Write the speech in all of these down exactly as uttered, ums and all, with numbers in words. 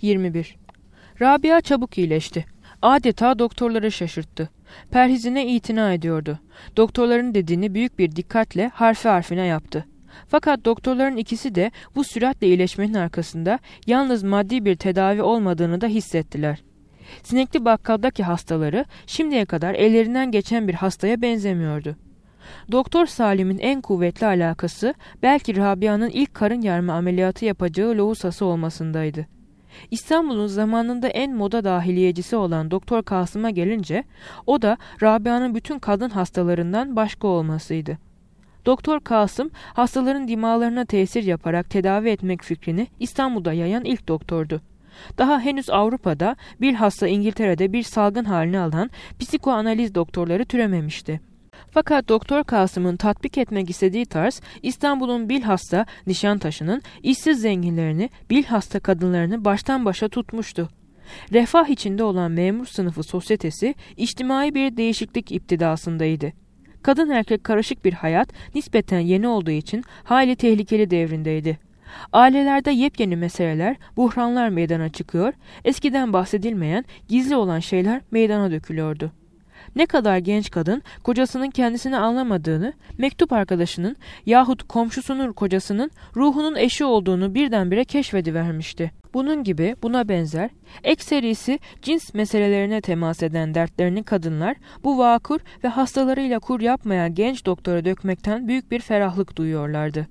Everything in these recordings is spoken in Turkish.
yirmi bir. Rabia çabuk iyileşti. Adeta doktorları şaşırttı. Perhizine itina ediyordu. Doktorların dediğini büyük bir dikkatle harfi harfine yaptı. Fakat doktorların ikisi de bu süratle iyileşmenin arkasında yalnız maddi bir tedavi olmadığını da hissettiler. Sinekli bakkaldaki hastaları şimdiye kadar ellerinden geçen bir hastaya benzemiyordu. Doktor Salim'in en kuvvetli alakası belki Rabia'nın ilk karın yarma ameliyatı yapacağı lohusası olmasındaydı. İstanbul'un zamanında en moda dahiliyecisi olan Doktor Kasım'a gelince o da Rabia'nın bütün kadın hastalarından başka olmasıydı. Doktor Kasım hastaların dimağlarına tesir yaparak tedavi etmek fikrini İstanbul'da yayan ilk doktordu. Daha henüz Avrupa'da bilhassa İngiltere'de bir salgın halini alan psikoanaliz doktorları türememişti. Fakat Doktor Kasım'ın tatbik etmek istediği tarz İstanbul'un bilhassa Nişantaşı'nın işsiz zenginlerini, bilhassa kadınlarını baştan başa tutmuştu. Refah içinde olan memur sınıfı sosyetesi içtimai bir değişiklik iptidasındaydı. Kadın erkek karışık bir hayat nispeten yeni olduğu için hayli tehlikeli devrindeydi. Ailelerde yepyeni meseleler, buhranlar meydana çıkıyor, eskiden bahsedilmeyen, gizli olan şeyler meydana dökülüyordu. Ne kadar genç kadın kocasının kendisini anlamadığını, mektup arkadaşının yahut komşusunun kocasının ruhunun eşi olduğunu birdenbire keşfedivermişti. Bunun gibi buna benzer ekserisi cins meselelerine temas eden dertlerini kadınlar bu vakur ve hastalarıyla kur yapmayan genç doktora dökmekten büyük bir ferahlık duyuyorlardı.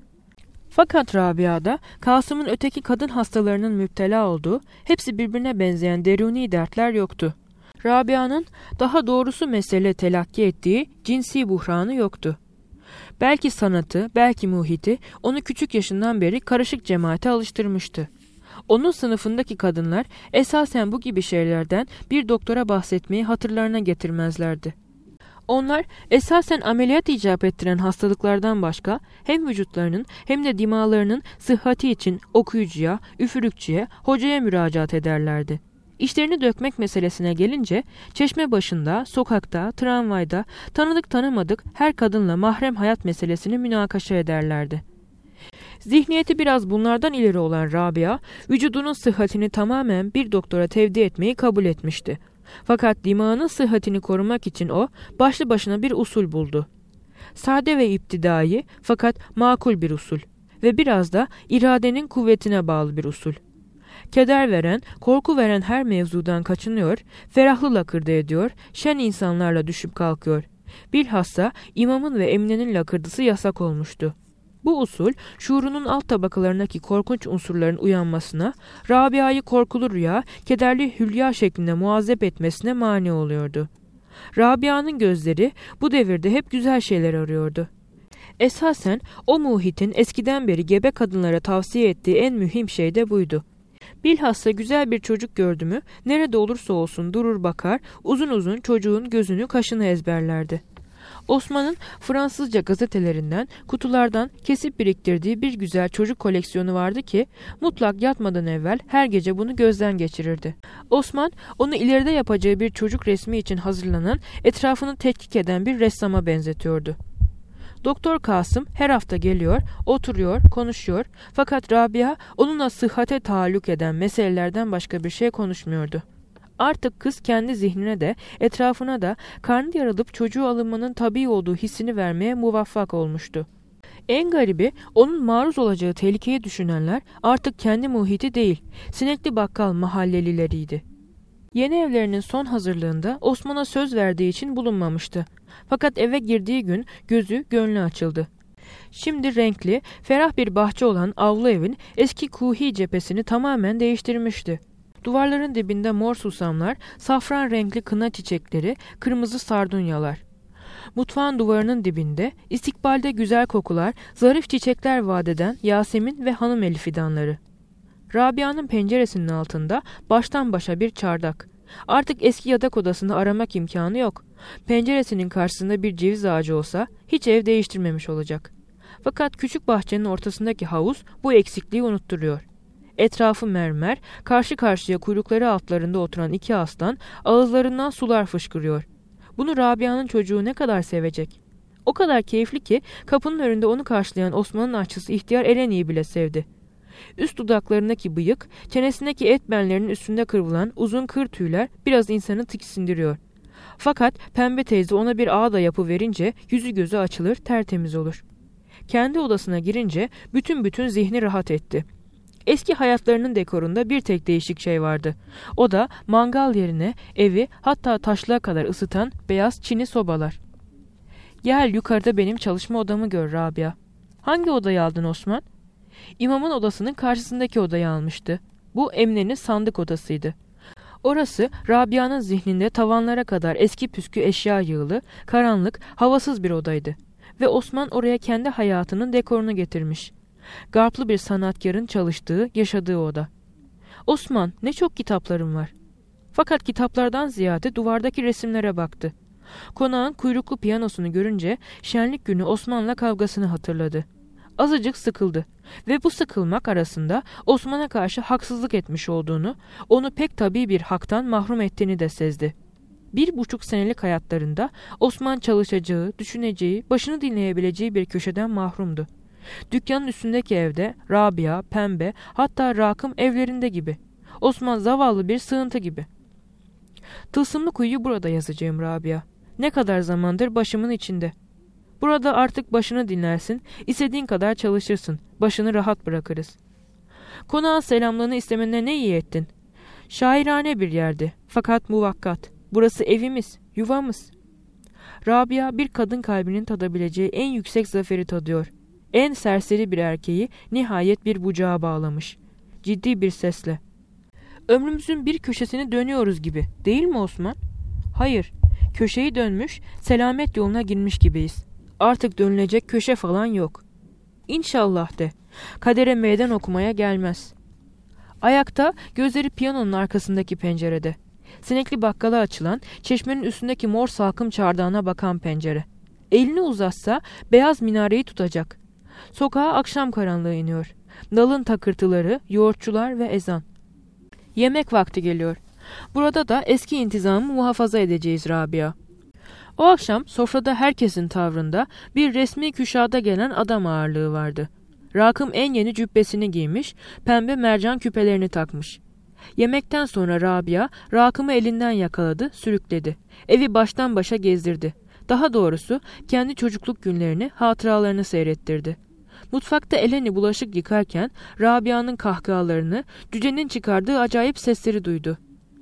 Fakat Rabia'da Kasım'ın öteki kadın hastalarının müptela olduğu, hepsi birbirine benzeyen deruni dertler yoktu. Rabia'nın daha doğrusu mesele telakki ettiği cinsi buhranı yoktu. Belki sanatı, belki muhiti onu küçük yaşından beri karışık cemaate alıştırmıştı. Onun sınıfındaki kadınlar esasen bu gibi şeylerden bir doktora bahsetmeyi hatırlarına getirmezlerdi. Onlar esasen ameliyat icap ettiren hastalıklardan başka hem vücutlarının hem de dimağlarının sıhhati için okuyucuya, üfürükçüye, hocaya müracaat ederlerdi. İşlerini dökmek meselesine gelince çeşme başında, sokakta, tramvayda tanıdık tanımadık her kadınla mahrem hayat meselesini münakaşa ederlerdi. Zihniyeti biraz bunlardan ileri olan Rabia, vücudunun sıhhatini tamamen bir doktora tevdi etmeyi kabul etmişti. Fakat dimağının sıhhatini korumak için o başlı başına bir usul buldu. Sade ve iptidai fakat makul bir usul ve biraz da iradenin kuvvetine bağlı bir usul. Keder veren, korku veren her mevzudan kaçınıyor, ferahlı lakırdı ediyor, şen insanlarla düşüp kalkıyor. Bilhassa imamın ve eminenin lakırdısı yasak olmuştu. Bu usul, şuurunun alt tabakalarındaki korkunç unsurların uyanmasına, Rabia'yı korkulu rüya, kederli hülya şeklinde muazzep etmesine mani oluyordu. Rabia'nın gözleri bu devirde hep güzel şeyler arıyordu. Esasen o muhitin eskiden beri gebe kadınlara tavsiye ettiği en mühim şey de buydu. Bilhassa güzel bir çocuk gördü mü, nerede olursa olsun durur bakar, uzun uzun çocuğun gözünü kaşını ezberlerdi. Osman'ın Fransızca gazetelerinden, kutulardan kesip biriktirdiği bir güzel çocuk koleksiyonu vardı ki, mutlak yatmadan evvel her gece bunu gözden geçirirdi. Osman, onu ileride yapacağı bir çocuk resmi için hazırlanan, etrafını tetkik eden bir ressama benzetiyordu. Doktor Kasım her hafta geliyor, oturuyor, konuşuyor fakat Rabia onunla sıhhate taalluk eden meselelerden başka bir şey konuşmuyordu. Artık kız kendi zihnine de etrafına da karnı yarılıp çocuğu alınmanın tabii olduğu hissini vermeye muvaffak olmuştu. En garibi onun maruz olacağı tehlikeyi düşünenler artık kendi muhiti değil, sinekli bakkal mahallelileriydi. Yeni evlerinin son hazırlığında Osman'a söz verdiği için bulunmamıştı. Fakat eve girdiği gün gözü gönlü açıldı. Şimdi renkli, ferah bir bahçe olan avlu evin eski kuhi cephesini tamamen değiştirmişti. Duvarların dibinde mor susamlar, safran renkli kına çiçekleri, kırmızı sardunyalar. Mutfağın duvarının dibinde istikbalde güzel kokular, zarif çiçekler vadeden Yasemin ve hanım eli fidanları. Rabia'nın penceresinin altında baştan başa bir çardak. Artık eski yatak odasını aramak imkanı yok. Penceresinin karşısında bir ceviz ağacı olsa hiç ev değiştirmemiş olacak. Fakat küçük bahçenin ortasındaki havuz bu eksikliği unutturuyor. Etrafı mermer, karşı karşıya kuyrukları altlarında oturan iki aslan ağızlarından sular fışkırıyor. Bunu Rabia'nın çocuğu ne kadar sevecek? O kadar keyifli ki kapının önünde onu karşılayan Osman'ın aşçısı ihtiyar Eleni'yi bile sevdi. Üst dudaklarındaki bıyık, çenesindeki et benlerinin üstünde kıvrılan uzun kır tüyler biraz insanı tiksindiriyor. Fakat Pembe teyze ona bir ağda yapıverince yüzü gözü açılır, tertemiz olur. Kendi odasına girince bütün bütün zihni rahat etti. Eski hayatlarının dekorunda bir tek değişik şey vardı. O da mangal yerine evi hatta taşlığa kadar ısıtan beyaz çini sobalar. Gel yukarıda benim çalışma odamı gör Rabia. Hangi odayı aldın Osman? İmamın odasının karşısındaki odayı almıştı. Bu Emine'nin sandık odasıydı. Orası Rabia'nın zihninde tavanlara kadar eski püskü eşya yığılı, karanlık, havasız bir odaydı. Ve Osman oraya kendi hayatının dekorunu getirmiş. Garplı bir sanatkarın çalıştığı, yaşadığı oda. Osman, ne çok kitaplarım var. Fakat kitaplardan ziyade duvardaki resimlere baktı. Konağın kuyruklu piyanosunu görünce şenlik günü Osman'la kavgasını hatırladı. Azıcık sıkıldı ve bu sıkılmak arasında Osman'a karşı haksızlık etmiş olduğunu, onu pek tabii bir haktan mahrum ettiğini de sezdi. Bir buçuk senelik hayatlarında Osman çalışacağı, düşüneceği, başını dinleyebileceği bir köşeden mahrumdu. Dükkanın üstündeki evde Rabia, Pembe, hatta Rakım evlerinde gibi. Osman zavallı bir sığıntı gibi. Tılsımlı kuyuyu burada yazacağım Rabia. Ne kadar zamandır başımın içinde. Burada artık başını dinlersin, istediğin kadar çalışırsın, başını rahat bırakırız. Konağın selamlığını istemene ne iyi ettin. Şairane bir yerdi, fakat muvakkat. Burası evimiz, yuvamız. Rabia bir kadın kalbinin tadabileceği en yüksek zaferi tadıyor. En serseri bir erkeği nihayet bir bucağa bağlamış. Ciddi bir sesle. Ömrümüzün bir köşesini dönüyoruz gibi, değil mi Osman? Hayır, köşeyi dönmüş, selamet yoluna girmiş gibiyiz. Artık dönülecek köşe falan yok. İnşallah de. Kadere meydan okumaya gelmez. Ayakta, gözleri piyanonun arkasındaki pencerede. Sinekli bakkala açılan, çeşmenin üstündeki mor salkım çardağına bakan pencere. Elini uzatsa beyaz minareyi tutacak. Sokağa akşam karanlığı iniyor. Dalın takırtıları, yoğurtçular ve ezan. Yemek vakti geliyor. Burada da eski intizamı muhafaza edeceğiz Rabia. O akşam sofrada herkesin tavrında bir resmi küşada gelen adam ağırlığı vardı. Rakım en yeni cübbesini giymiş, pembe mercan küpelerini takmış. Yemekten sonra Rabia, Rakım'ı elinden yakaladı, sürükledi. Evi baştan başa gezdirdi. Daha doğrusu kendi çocukluk günlerini, hatıralarını seyrettirdi. Mutfakta Eleni bulaşık yıkarken Rabia'nın kahkahalarını, cücenin çıkardığı acayip sesleri duydu.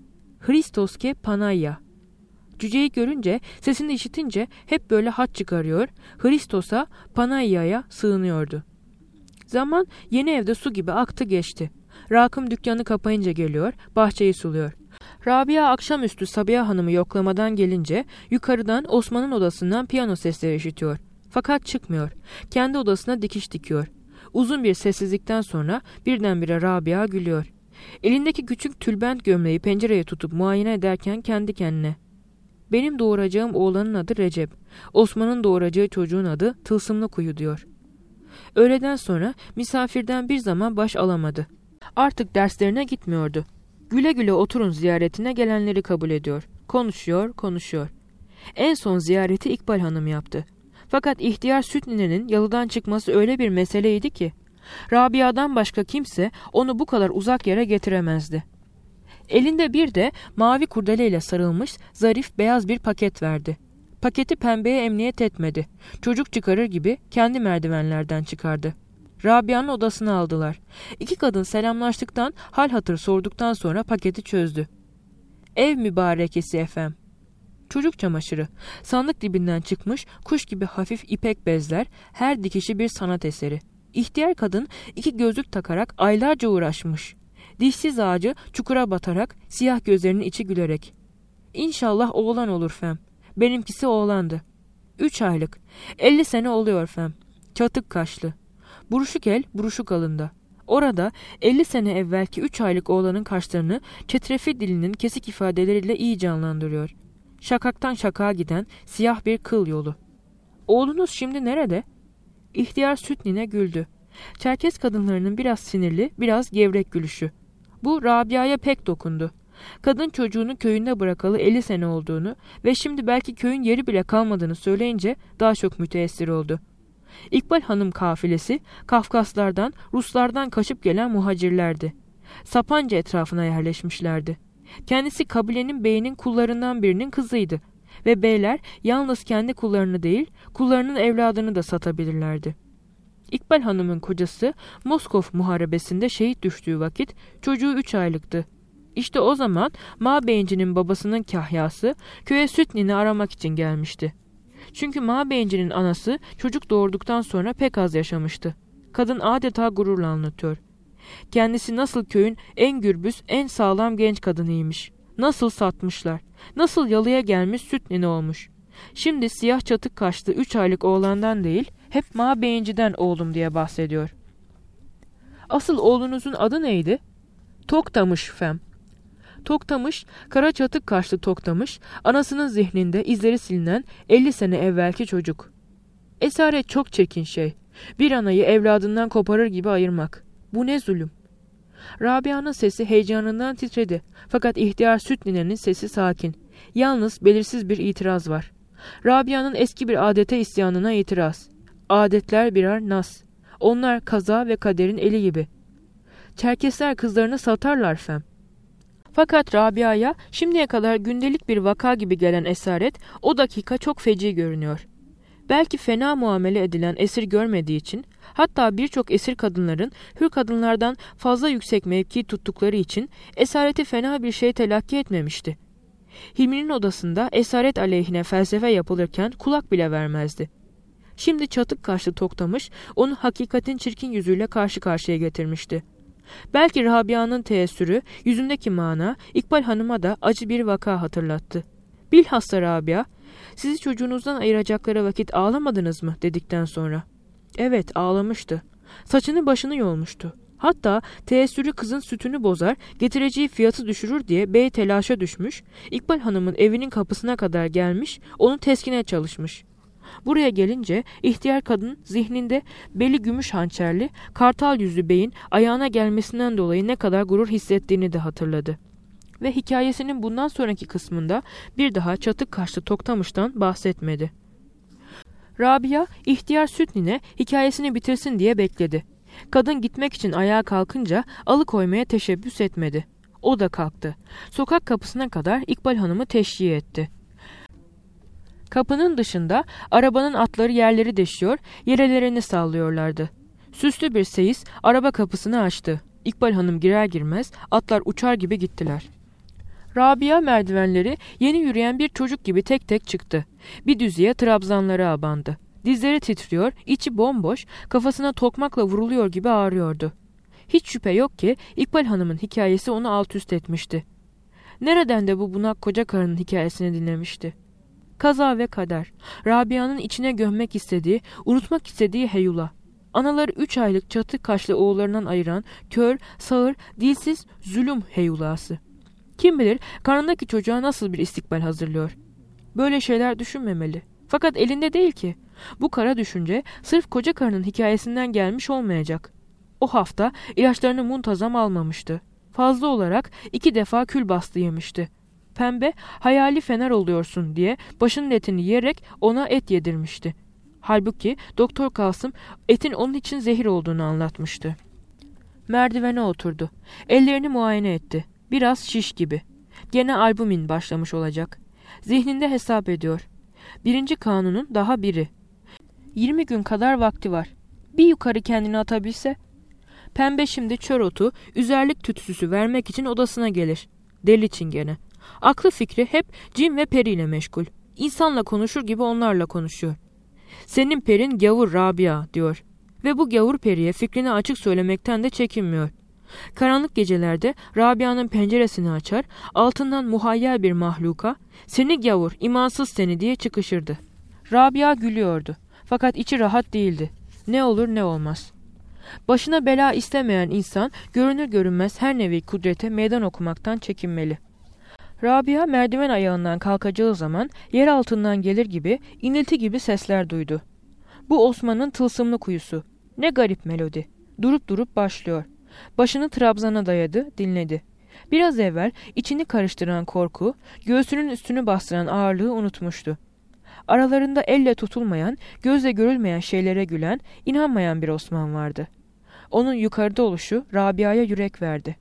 Hristoske Panayya. Cüceyi görünce, sesini işitince hep böyle hat çıkarıyor, Hristos'a, Panayya'ya sığınıyordu. Zaman yeni evde su gibi aktı geçti. Rakım dükkanı kapayınca geliyor, bahçeyi suluyor. Rabia akşamüstü Sabiha Hanım'ı yoklamadan gelince yukarıdan Osman'ın odasından piyano sesleri işitiyor. Fakat çıkmıyor. Kendi odasına dikiş dikiyor. Uzun bir sessizlikten sonra birdenbire Rabia gülüyor. Elindeki küçük tülbent gömleği pencereye tutup muayene ederken kendi kendine. Benim doğuracağım oğlanın adı Recep. Osman'ın doğuracağı çocuğun adı Tılsımlı Kuyu diyor. Öğleden sonra misafirden bir zaman baş alamadı. Artık derslerine gitmiyordu. Güle güle oturun ziyaretine gelenleri kabul ediyor. Konuşuyor, konuşuyor. En son ziyareti İkbal Hanım yaptı. Fakat ihtiyar süt ninenin yalıdan çıkması öyle bir meseleydi ki, Rabia'dan başka kimse onu bu kadar uzak yere getiremezdi. Elinde bir de mavi kurdeleyle sarılmış zarif beyaz bir paket verdi. Paketi Pembe'ye emniyet etmedi. Çocuk çıkarır gibi kendi merdivenlerden çıkardı. Rabia'nın odasına aldılar. İki kadın selamlaştıktan, hal hatır sorduktan sonra paketi çözdü. Ev mübarekesi efem. Çocuk çamaşırı, sandık dibinden çıkmış kuş gibi hafif ipek bezler, her dikişi bir sanat eseri. İhtiyar kadın iki gözlük takarak aylarca uğraşmış. Dişsiz ağacı çukura batarak, siyah gözlerinin içi gülerek. İnşallah oğlan olur fem. Benimkisi oğlandı. Üç aylık. Elli sene oluyor fem. Çatık kaşlı. Buruşuk el, buruşuk alında. Orada elli sene evvelki üç aylık oğlanın kaşlarını çetrefil dilinin kesik ifadeleriyle iyi canlandırıyor. Şakaktan şakağa giden siyah bir kıl yolu. Oğlunuz şimdi nerede? İhtiyar süt nine güldü. Çerkes kadınlarının biraz sinirli, biraz gevrek gülüşü. Bu Rabia'ya pek dokundu. Kadın çocuğunu köyünde bırakalı elli sene olduğunu ve şimdi belki köyün yeri bile kalmadığını söyleyince daha çok müteessir oldu. İkbal Hanım kafilesi Kafkaslardan, Ruslardan kaçıp gelen muhacirlerdi. Sapanca etrafına yerleşmişlerdi. Kendisi kabilenin beyinin kullarından birinin kızıydı ve beyler yalnız kendi kullarını değil, kullarının evladını da satabilirlerdi. İkbal Hanım'ın kocası Moskov muharebesinde şehit düştüğü vakit çocuğu üç aylıktı. İşte o zaman Mağbeyinci'nin babasının kahyası köye süt nini aramak için gelmişti. Çünkü Mağbeyinci'nin anası çocuk doğurduktan sonra pek az yaşamıştı. Kadın adeta gururla anlatıyor. Kendisi nasıl köyün en gürbüz, en sağlam genç kadınıymış. Nasıl satmışlar. Nasıl yalıya gelmiş süt nini olmuş. Şimdi siyah çatık kaşlı üç aylık oğlandan değil, hep Mağbeyinci'den oğlum diye bahsediyor. Asıl oğlunuzun adı neydi? Toktamış fem. Toktamış, kara çatık kaşlı Toktamış, anasının zihninde izleri silinen elli sene evvelki çocuk. Esaret çok çirkin şey. Bir anayı evladından koparır gibi ayırmak. Bu ne zulüm. Rabia'nın sesi heyecanından titredi. Fakat ihtiyar süt ninenin sesi sakin. Yalnız belirsiz bir itiraz var. Rabia'nın eski bir adete isyanına itiraz. Adetler birer nas. Onlar kaza ve kaderin eli gibi. Çerkesler kızlarını satarlar fem. Fakat Rabia'ya şimdiye kadar gündelik bir vaka gibi gelen esaret o dakika çok feci görünüyor. Belki fena muamele edilen esir görmediği için, hatta birçok esir kadınların hür kadınlardan fazla yüksek mevki tuttukları için esareti fena bir şey telakki etmemişti. Hilmi'nin odasında esaret aleyhine felsefe yapılırken kulak bile vermezdi. Şimdi çatık kaşlı Toktamış onu hakikatin çirkin yüzüyle karşı karşıya getirmişti. Belki Rabia'nın teessürü, yüzündeki mana İkbal Hanım'a da acı bir vaka hatırlattı. Bilhassa Rabia, "Sizi çocuğunuzdan ayıracakları vakit ağlamadınız mı?" dedikten sonra. Evet, ağlamıştı. Saçını başını yolmuştu. Hatta teessürü kızın sütünü bozar, getireceği fiyatı düşürür diye bey telaşa düşmüş, İkbal Hanım'ın evinin kapısına kadar gelmiş, onu teskine çalışmış. Buraya gelince ihtiyar kadın zihninde beli gümüş hançerli, kartal yüzlü beyin ayağına gelmesinden dolayı ne kadar gurur hissettiğini de hatırladı. Ve hikayesinin bundan sonraki kısmında bir daha çatık kaşlı Toktamış'tan bahsetmedi. Rabia, ihtiyar süt nine hikayesini bitirsin diye bekledi. Kadın gitmek için ayağa kalkınca alıkoymaya teşebbüs etmedi. O da kalktı. Sokak kapısına kadar İkbal Hanım'ı teşhiye etti. Kapının dışında arabanın atları yerleri deşiyor, yerelerini sallıyorlardı. Süslü bir seyis araba kapısını açtı. İkbal Hanım girer girmez atlar uçar gibi gittiler. Rabia merdivenleri yeni yürüyen bir çocuk gibi tek tek çıktı. Bir düzeye trabzanlara abandı. Dizleri titriyor, içi bomboş, kafasına tokmakla vuruluyor gibi ağrıyordu. Hiç şüphe yok ki İkbal Hanım'ın hikayesi onu alt üst etmişti. Nereden de bu bunak koca karının hikayesini dinlemişti? Kaza ve kader. Rabia'nın içine gömmek istediği, unutmak istediği heyula. Anaları üç aylık çatı kaşlı oğullarından ayıran kör, sağır, dilsiz zulüm heyulası. Kim bilir karnındaki çocuğa nasıl bir istikbal hazırlıyor. Böyle şeyler düşünmemeli. Fakat elinde değil ki. Bu kara düşünce sırf koca karının hikayesinden gelmiş olmayacak. O hafta ilaçlarını muntazam almamıştı. Fazla olarak iki defa kül bastı yemişti. Pembe hayali fener oluyorsun diye başının etini yiyerek ona et yedirmişti. Halbuki Doktor Kasım etin onun için zehir olduğunu anlatmıştı. Merdivene oturdu. Ellerini muayene etti. Biraz şiş gibi. Gene albumin başlamış olacak. Zihninde hesap ediyor. Birinci kanunun daha biri. Yirmi gün kadar vakti var. Bir yukarı kendini atabilse. Pembe şimdi çör otu, üzerlik tütsüsü vermek için odasına gelir. Deli çingene. Aklı fikri hep cin ve periyle meşgul. İnsanla konuşur gibi onlarla konuşuyor. Senin perin gavur Rabia diyor. Ve bu gavur periye fikrini açık söylemekten de çekinmiyor. Karanlık gecelerde Rabia'nın penceresini açar, altından muhayyel bir mahluka, "Seni gavur, imansız seni" diye çıkışırdı. Rabia gülüyordu. Fakat içi rahat değildi. Ne olur ne olmaz. Başına bela istemeyen insan görünür görünmez her nevi kudrete meydan okumaktan çekinmeli. Rabia merdiven ayağından kalkacağı zaman yer altından gelir gibi, inilti gibi sesler duydu. Bu Osman'ın tılsımlı kuyusu. Ne garip melodi. Durup durup başlıyor. Başını trabzana dayadı, dinledi. Biraz evvel içini karıştıran korku, göğsünün üstünü bastıran ağırlığı unutmuştu. Aralarında elle tutulmayan, gözle görülmeyen şeylere gülen, inanmayan bir Osman vardı. Onun yukarıda oluşu Rabia'ya yürek verdi.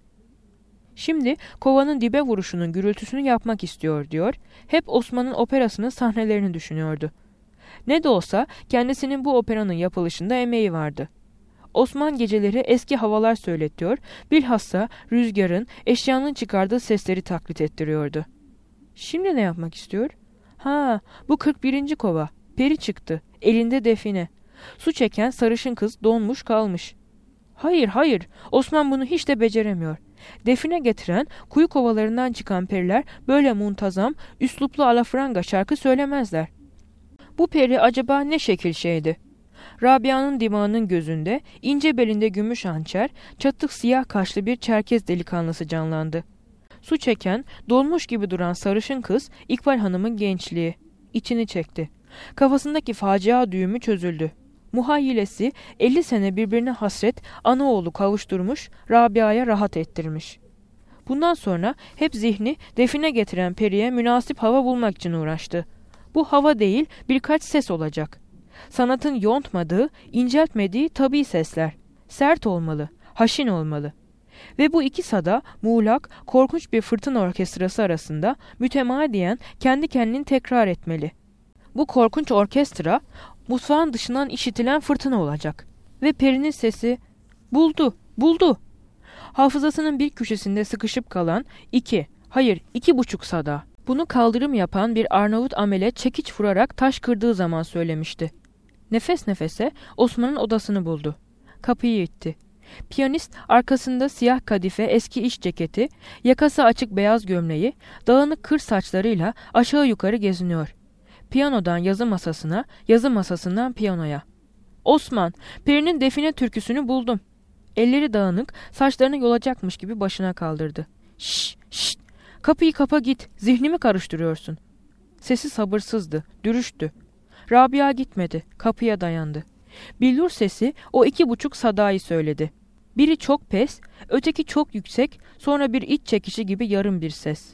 Şimdi kovanın dibe vuruşunun gürültüsünü yapmak istiyor diyor, hep Osman'ın operasının sahnelerini düşünüyordu. Ne de olsa kendisinin bu operanın yapılışında emeği vardı. Osman geceleri eski havalar söyletiyor, bilhassa rüzgarın, eşyanın çıkardığı sesleri taklit ettiriyordu. Şimdi ne yapmak istiyor? Ha, bu kırk birinci kova. Peri çıktı, elinde define. Su çeken sarışın kız donmuş kalmış. Hayır, hayır, Osman bunu hiç de beceremiyor. Define getiren, kuyu kovalarından çıkan periler böyle muntazam, üsluplu alafranga şarkı söylemezler. Bu peri acaba ne şekil şeydi? Rabia'nın dimağının gözünde, ince belinde gümüş hançer, çatık siyah kaşlı bir Çerkez delikanlısı canlandı. Su çeken, dolmuş gibi duran sarışın kız, İkbal Hanım'ın gençliği. İçini çekti. Kafasındaki facia düğümü çözüldü. Muhayyilesi elli sene birbirine hasret anaoğlu kavuşturmuş, Rabia'ya rahat ettirmiş. Bundan sonra hep zihni define getiren periye münasip hava bulmak için uğraştı. Bu hava değil, birkaç ses olacak. Sanatın yontmadığı, inceltmediği tabii sesler. Sert olmalı, haşin olmalı. Ve bu iki sada muğlak, korkunç bir fırtına orkestrası arasında mütemadiyen kendi kendini tekrar etmeli. Bu korkunç orkestra, mutfağın dışından işitilen fırtına olacak. Ve perinin sesi, buldu, buldu. Hafızasının bir köşesinde sıkışıp kalan iki, hayır iki buçuk sada. Bunu kaldırım yapan bir Arnavut amele çekiç vurarak taş kırdığı zaman söylemişti. Nefes nefese Osman'ın odasını buldu. Kapıyı itti. Piyanist arkasında siyah kadife eski iş ceketi, yakası açık beyaz gömleği, dağınık kır saçlarıyla aşağı yukarı geziniyor. Piyanodan yazı masasına, yazı masasından piyanoya. Osman, perinin define türküsünü buldum. Elleri dağınık, saçlarını yolacakmış gibi başına kaldırdı. Şşş, şşş, kapıyı kapa git, zihnimi karıştırıyorsun. Sesi sabırsızdı, dürüştü. Rabia gitmedi, kapıya dayandı. Billur sesi o iki buçuk sadayı söyledi. Biri çok pes, öteki çok yüksek, sonra bir iç çekişi gibi yarım bir ses.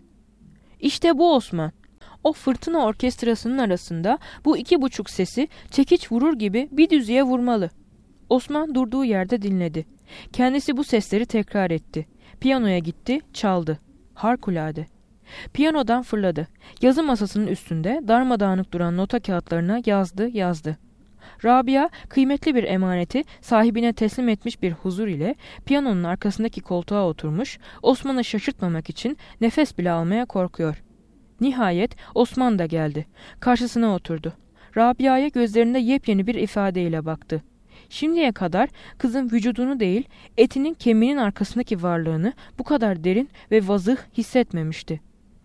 İşte bu Osman. O fırtına orkestrasının arasında bu iki buçuk sesi çekiç vurur gibi bir düzeye vurmalı. Osman durduğu yerde dinledi. Kendisi bu sesleri tekrar etti. Piyanoya gitti, çaldı. Harikulade. Piyanodan fırladı. Yazı masasının üstünde darmadağınık duran nota kağıtlarına yazdı, yazdı. Rabia kıymetli bir emaneti sahibine teslim etmiş bir huzur ile piyanonun arkasındaki koltuğa oturmuş, Osman'ı şaşırtmamak için nefes bile almaya korkuyor. Nihayet Osman da geldi. Karşısına oturdu. Rabia'ya gözlerinde yepyeni bir ifadeyle baktı. Şimdiye kadar kızın vücudunu değil, etinin kemiğinin arkasındaki varlığını bu kadar derin ve vazıh hissetmemişti.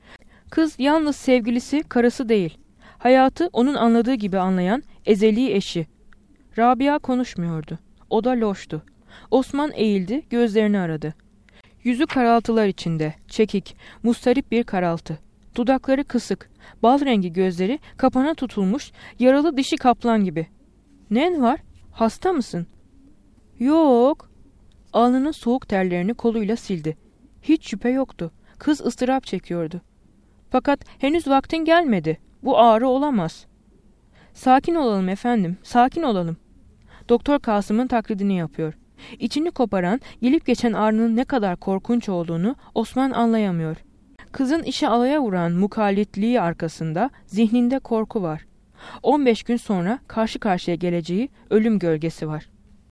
Kız yalnız sevgilisi, karısı değil. Hayatı onun anladığı gibi anlayan ezeli eşi. Rabia konuşmuyordu. O da loştu. Osman eğildi, gözlerini aradı. Yüzü karaltılar içinde, çekik, mustarip bir karaltı. Dudakları kısık, bal rengi gözleri kapana tutulmuş, yaralı dişi kaplan gibi. "Nen var? Hasta mısın?" "Yok." Alnının soğuk terlerini koluyla sildi. Hiç şüphe yoktu. Kız ıstırap çekiyordu. "Fakat henüz vaktin gelmedi. Bu ağrı olamaz." "Sakin olalım efendim, sakin olalım." Doktor Kasım'ın taklidini yapıyor. İçini koparan, gelip geçen ağrının ne kadar korkunç olduğunu Osman anlayamıyor. Kızın işe alaya vuran mukallitliği arkasında zihninde korku var. on beş gün sonra karşı karşıya geleceği ölüm gölgesi var.